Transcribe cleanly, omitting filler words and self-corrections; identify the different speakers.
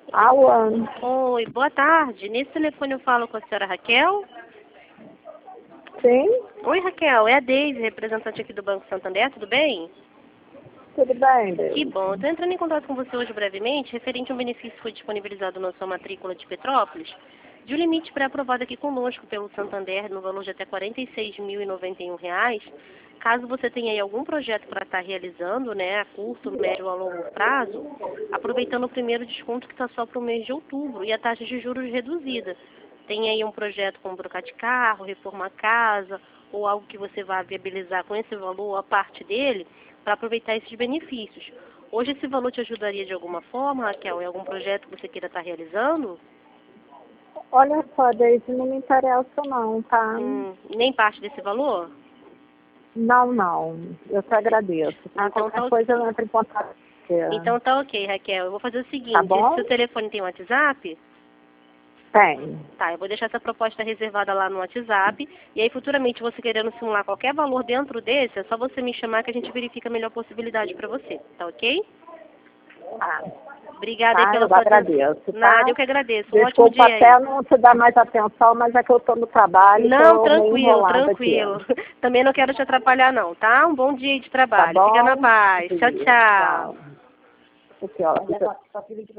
Speaker 1: Alô?
Speaker 2: Oi, boa tarde. Nesse telefone eu falo com a senhora Raquel?
Speaker 1: Sim?
Speaker 2: Oi, Raquel. É a Deise, representante aqui do Banco Santander, tudo bem?
Speaker 1: Tudo bem,
Speaker 2: Que
Speaker 1: Deus?
Speaker 2: bom. Estou entrando em contato com você hoje brevemente, referente a um benefício que foi disponibilizado na sua matrícula de Petrópolis, de um limite pré-aprovado aqui conosco pelo Santander, no valor de até R$ 46.091, caso você tenha aí algum projeto para estar realizando, né, a curto, médio ou a longo prazo, aproveitando o primeiro desconto que está só para o mês de outubro e a taxa de juros reduzida. Tem aí um projeto como trocar de carro, reformar a casa, ou algo que você vai viabilizar com esse valor, a parte dele, para aproveitar esses benefícios. Hoje esse valor te ajudaria de alguma forma, Raquel, em algum projeto que você queira estar realizando?
Speaker 1: Olha só, Deise, não me interessa não, tá?
Speaker 2: Nem parte desse valor?
Speaker 1: Não. Eu te agradeço.
Speaker 2: Ah, então
Speaker 1: Qualquer
Speaker 2: tá
Speaker 1: coisa
Speaker 2: ok.
Speaker 1: eu entro em contato com você.
Speaker 2: Então tá ok, Raquel. Eu vou fazer o seguinte,
Speaker 1: Tá bom?
Speaker 2: seu telefone tem WhatsApp?
Speaker 1: Tem.
Speaker 2: Tá, eu vou deixar essa proposta reservada lá no WhatsApp. E aí, futuramente, você querendo simular qualquer valor dentro desse, é só você me chamar que a gente verifica a melhor possibilidade para você. Tá ok?
Speaker 1: Ah,
Speaker 2: Obrigada aí
Speaker 1: tá,
Speaker 2: pela
Speaker 1: eu
Speaker 2: sua atenção.
Speaker 1: agradeço,
Speaker 2: Nada,
Speaker 1: tá?
Speaker 2: eu que agradeço. Um ótimo
Speaker 1: Desculpa
Speaker 2: dia
Speaker 1: até
Speaker 2: aí.
Speaker 1: não te dar mais atenção, mas é que eu tô no trabalho e
Speaker 2: Não,
Speaker 1: tô meio
Speaker 2: tranquilo,
Speaker 1: enrolada aqui.
Speaker 2: tranquilo. Também não quero te atrapalhar não, tá? Um bom dia aí de
Speaker 1: Tá
Speaker 2: trabalho. Fica na
Speaker 1: bom?
Speaker 2: paz. Tchau, tchau.
Speaker 1: Tchau. Aqui, ó.